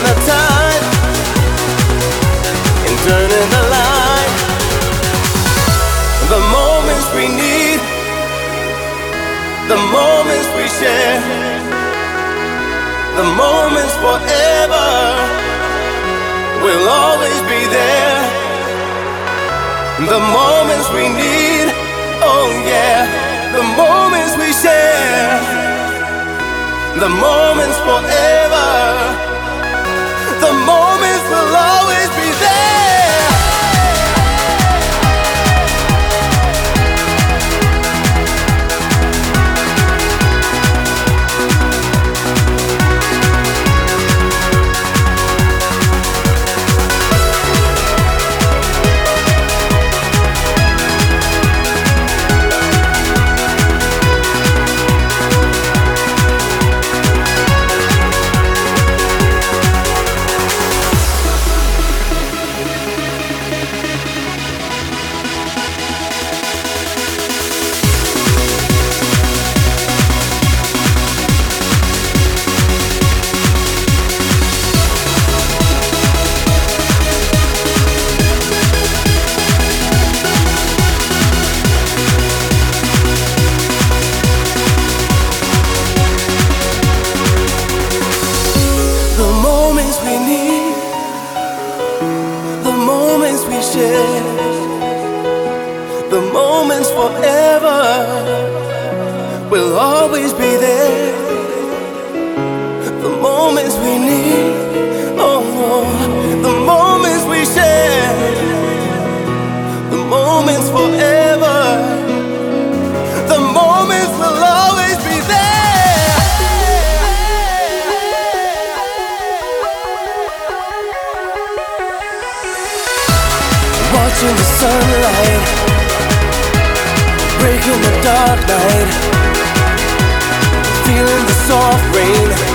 turning the tide and turning the line. The moments we need, the moments we share, the moments forever will always be there. The moments we need, oh yeah, the moments we share, the moments forever, the moments will always be there. We need the moments we share, the moments forever will always be there. The moments we need, oh, the moments we share, the moments forever, the moments will always be there. Watching the sunlight breaking the dark night, feeling the soft rain